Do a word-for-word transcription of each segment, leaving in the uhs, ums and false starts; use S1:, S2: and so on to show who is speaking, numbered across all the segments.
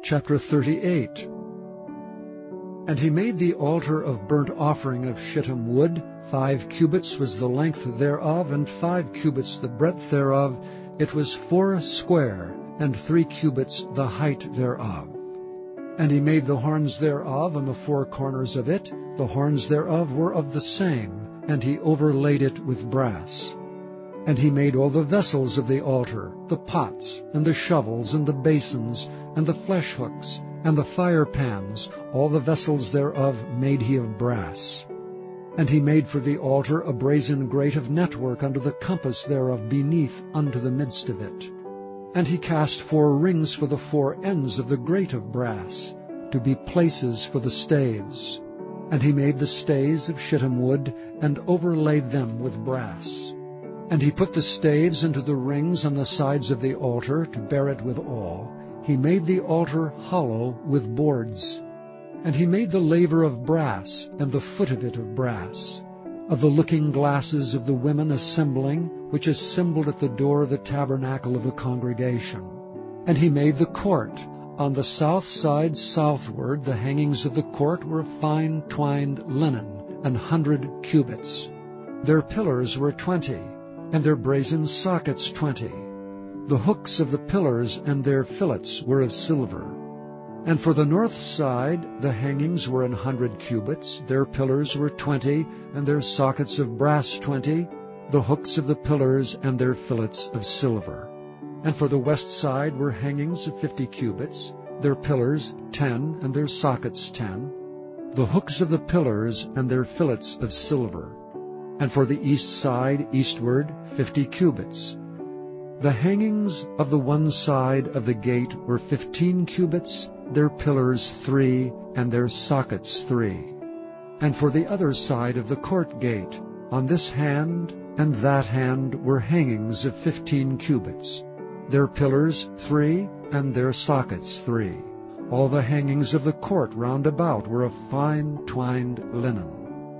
S1: Chapter thirty-eight. And he made the altar of burnt offering of shittim wood. Five cubits was the length thereof, and five cubits the breadth thereof. It was four square, and three cubits the height thereof. And he made the horns thereof and the four corners of it. The horns thereof were of the same, and he overlaid it with brass. And he made all the vessels of the altar, the pots, and the shovels, and the basins, and the flesh hooks, and the fire pans, all the vessels thereof made he of brass. And he made for the altar a brazen grate of network under the compass thereof beneath unto the midst of it. And he cast four rings for the four ends of the grate of brass, to be places for the staves. And he made the staves of shittim wood, and overlaid them with brass. And he put the staves into the rings on the sides of the altar, to bear it withal. He made the altar hollow with boards. And he made the laver of brass, and the foot of it of brass, of the looking glasses of the women assembling, which assembled at the door of the tabernacle of the congregation. And he made the court. On the south side southward the hangings of the court were of fine twined linen, an hundred cubits. Their pillars were twenty, and their brazen sockets twenty. The hooks of the pillars and their fillets were of silver. And for the north side the hangings were an hundred cubits. Their pillars were twenty, and their sockets of brass twenty. The hooks of the pillars and their fillets of silver. And for the west side were hangings of fifty cubits. Their pillars ten, and their sockets ten. The hooks of the pillars and their fillets of silver. And for the east side eastward fifty cubits. The hangings of the one side of the gate were fifteen cubits, their pillars three, and their sockets three. And for the other side of the court gate, on this hand and that hand were hangings of fifteen cubits, their pillars three, and their sockets three. All the hangings of the court round about were of fine twined linen.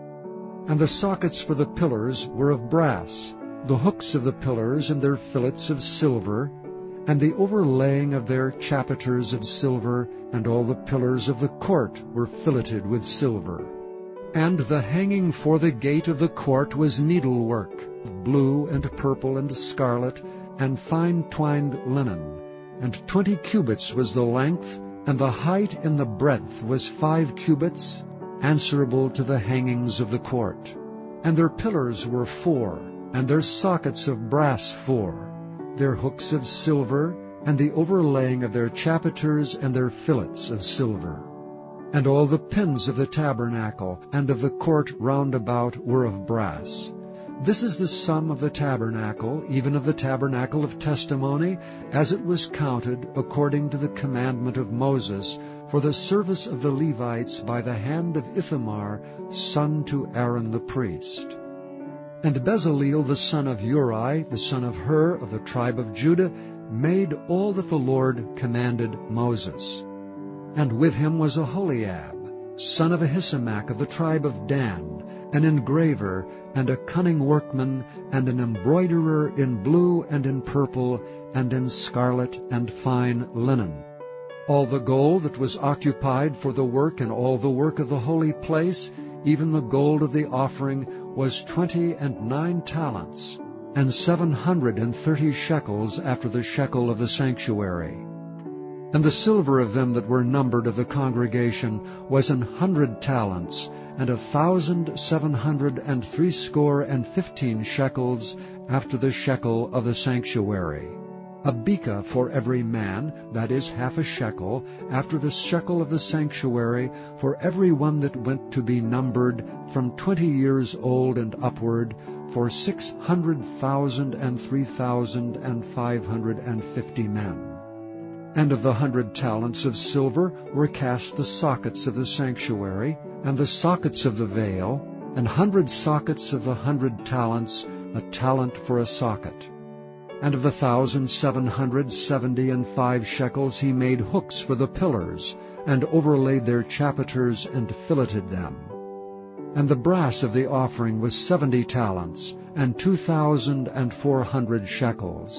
S1: And the sockets for the pillars were of brass, the hooks of the pillars and their fillets of silver, and the overlaying of their chapiters of silver, and all the pillars of the court were filleted with silver. And the hanging for the gate of the court was needlework, of blue and purple and scarlet, and fine twined linen, and twenty cubits was the length, and the height in the breadth was five cubits, answerable to the hangings of the court. And their pillars were four, and their sockets of brass four, their hooks of silver, and the overlaying of their chapiters and their fillets of silver. And all the pins of the tabernacle and of the court round about were of brass. This is the sum of the tabernacle, even of the tabernacle of testimony, as it was counted according to the commandment of Moses, for the service of the Levites by the hand of Ithamar, son to Aaron the priest. And Bezaleel the son of Uri, the son of Hur, of the tribe of Judah, made all that the Lord commanded Moses. And with him was Aholiab, son of Ahisamach of the tribe of Dan, an engraver, and a cunning workman, and an embroiderer in blue and in purple, and in scarlet and fine linen. All the gold that was occupied for the work and all the work of the holy place, even the gold of the offering, was twenty and nine talents, and seven hundred and thirty shekels after the shekel of the sanctuary. And the silver of them that were numbered of the congregation was an hundred talents, and a thousand seven hundred and threescore and fifteen shekels after the shekel of the sanctuary. A beka for every man, that is half a shekel, after the shekel of the sanctuary, for every one that went to be numbered from twenty years old and upward, for six hundred thousand and three thousand and five hundred and fifty men. And of the hundred talents of silver were cast the sockets of the sanctuary, and the sockets of the veil, and hundred sockets of the hundred talents, a talent for a socket. And of the thousand seven hundred seventy and five shekels he made hooks for the pillars, and overlaid their chapiters, and filleted them. And the brass of the offering was seventy talents, and two thousand and four hundred shekels.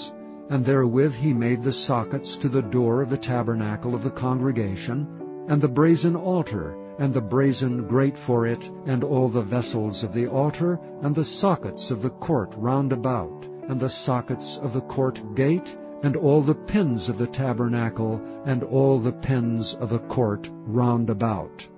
S1: and therewith he made the sockets to the door of the tabernacle of the congregation, and the brazen altar, and the brazen grate for it, and all the vessels of the altar, and the sockets of the court round about, and the sockets of the court gate, and all the pins of the tabernacle, and all the pins of the court round about.